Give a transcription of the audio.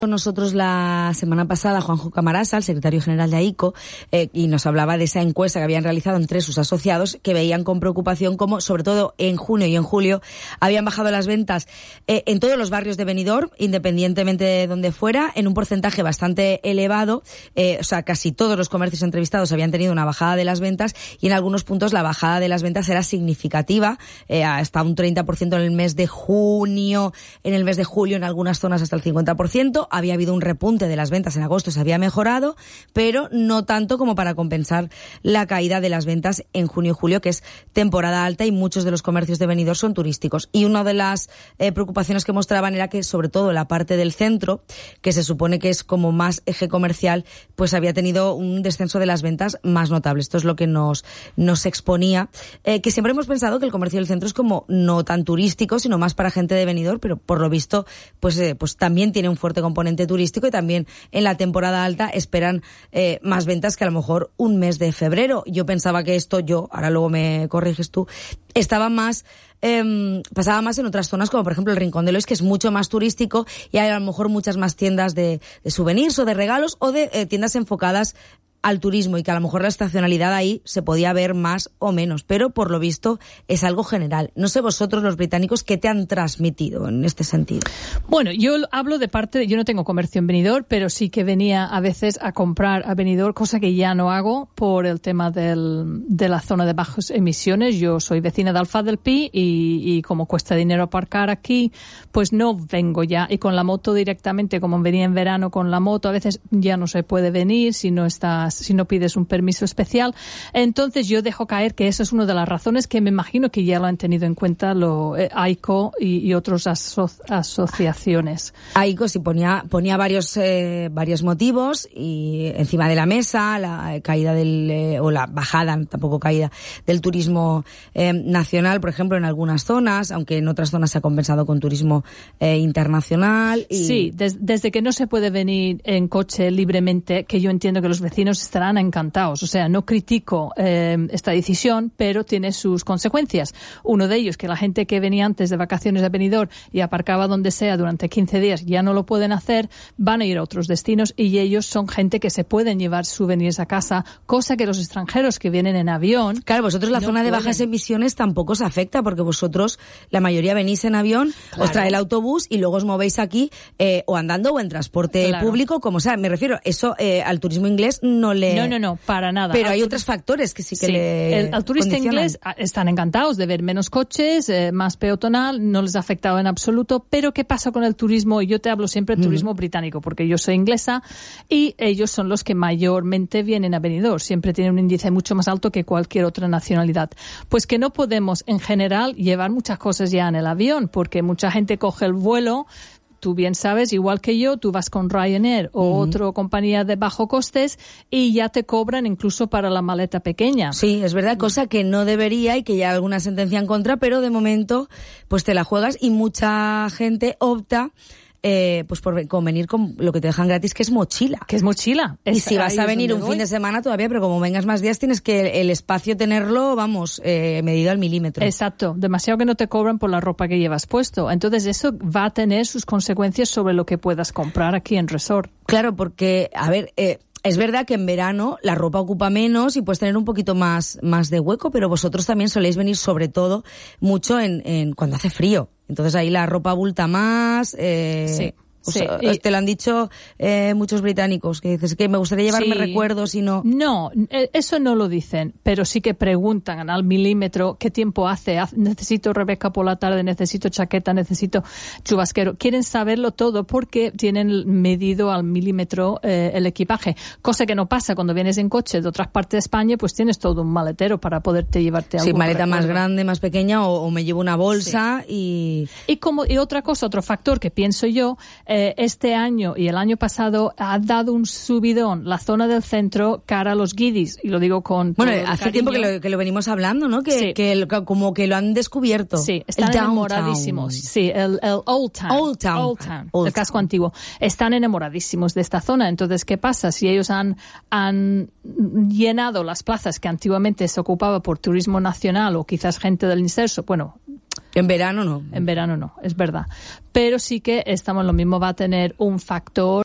Con nosotros la semana pasada Juanjo Camarasa, el secretario general de AICO, y nos hablaba de esa encuesta que habían realizado entre sus asociados, que veían con preocupación cómo, sobre todo en junio y en julio, habían bajado las ventas en todos los barrios de Benidorm, independientemente de donde fuera, en un porcentaje bastante elevado. O sea, casi todos los comercios entrevistados habían tenido una bajada de las ventas, y en algunos puntos la bajada de las ventas era significativa, hasta un 30% en el mes de junio, en el mes de julio en algunas zonas hasta el 50%. Había habido un repunte de las ventas en agosto, se había mejorado, pero no tanto como para compensar la caída de las ventas en junio y julio, que es temporada alta y muchos de los comercios de Benidorm son turísticos. Y una de las preocupaciones que mostraban era que, sobre todo la parte del centro, que se supone que es como más eje comercial, pues había tenido un descenso de las ventas más notable. Esto es lo que nos exponía, que siempre hemos pensado que el comercio del centro es como no tan turístico, sino más para gente de Benidorm, pero por lo visto pues también tiene un fuerte componente turístico, y también en la temporada alta esperan más ventas que a lo mejor un mes de febrero. Yo pensaba que esto, ahora luego me corriges tú, estaba más pasaba más en otras zonas, como por ejemplo el Rincón de Lois, que es mucho más turístico, y hay a lo mejor muchas más tiendas de souvenirs o de regalos, o de tiendas enfocadas al turismo, y que a lo mejor la estacionalidad ahí se podía ver más o menos, pero por lo visto es algo general. No sé vosotros, los británicos, ¿qué te han transmitido en este sentido? Bueno, yo hablo de parte, yo no tengo comercio en Benidorm, pero sí que venía a veces a comprar a Benidorm, cosa que ya no hago por el tema de la zona de bajas emisiones. Yo soy vecina de Alfaz del Pi, y como cuesta dinero aparcar aquí, pues no vengo ya. Y con la moto directamente, como venía en verano con la moto, a veces ya no se puede venir si no pides un permiso especial. Entonces yo dejo caer que eso es una de las razones que me imagino que ya lo han tenido en cuenta AICO y otras asociaciones. AICO sí ponía varios motivos y encima de la mesa: la caída o la bajada, tampoco caída, del turismo nacional, por ejemplo, en algunas zonas, aunque en otras zonas se ha compensado con turismo internacional. Sí, desde que no se puede venir en coche libremente, que yo entiendo que los vecinos estarán encantados. O sea, no critico esta decisión, pero tiene sus consecuencias. Uno de ellos, que la gente que venía antes de vacaciones a Benidorm y aparcaba donde sea durante 15 días ya no lo pueden hacer, van a ir a otros destinos, y ellos son gente que se pueden llevar souvenirs a casa, cosa que los extranjeros que vienen en avión... Claro, vosotros la zona de bajas emisiones tampoco os afecta, porque vosotros, la mayoría venís en avión, claro, os trae el autobús y luego os movéis aquí o andando o en transporte público, como sea. Me refiero, eso al turismo inglés no, para nada. Pero hay otros factores que sí que al turista inglés están encantados de ver menos coches, más peatonal, no les ha afectado en absoluto. Pero ¿qué pasa con el turismo? Y yo te hablo siempre del turismo británico, porque yo soy inglesa, y ellos son los que mayormente vienen a Benidorm. Siempre tienen un índice mucho más alto que cualquier otra nacionalidad. Pues que no podemos, en general, llevar muchas cosas ya en el avión, porque mucha gente coge el vuelo. Tú bien sabes, igual que yo, tú vas con Ryanair o otra compañía de bajo costes, y ya te cobran incluso para la maleta pequeña. Sí, es verdad, cosa que no debería, y que ya hay alguna sentencia en contra, pero de momento pues te la juegas, y mucha gente opta pues por convenir con lo que te dejan gratis, que es mochila. Y si vas a venir un fin de semana todavía, pero como vengas más días, tienes que el espacio tenerlo, medido al milímetro. Exacto, demasiado que no te cobran por la ropa que llevas puesto. Entonces eso va a tener sus consecuencias sobre lo que puedas comprar aquí en resort. Claro, porque, es verdad que en verano la ropa ocupa menos y puedes tener un poquito más de hueco, pero vosotros también soléis venir sobre todo mucho en cuando hace frío. Entonces ahí la ropa abulta más. Sí. Sí. Te lo han dicho muchos británicos, que dices que me gustaría llevarme recuerdos y no. No, eso no lo dicen, pero sí que preguntan al milímetro qué tiempo hace. Necesito Rebeca por la tarde, necesito chaqueta, necesito chubasquero. Quieren saberlo todo porque tienen medido al milímetro el equipaje, cosa que no pasa cuando vienes en coche de otras partes de España, pues tienes todo un maletero para poderte llevarte algo. Sí, maleta más grande, más pequeña, o me llevo una bolsa y otra cosa, otro factor que pienso yo. Este año y el año pasado ha dado un subidón la zona del centro cara a los guiris, y lo digo con bueno, hace tiempo que lo venimos hablando, ¿no? Como que lo han descubierto. Sí, están enamoradísimos. Sí, el Old Town, el casco antiguo. Están enamoradísimos de esta zona. Entonces, ¿qué pasa? Si ellos han llenado las plazas que antiguamente se ocupaba por turismo nacional, o quizás gente del inserso, En verano no. En verano no, es verdad. Pero sí que estamos, lo mismo va a tener un factor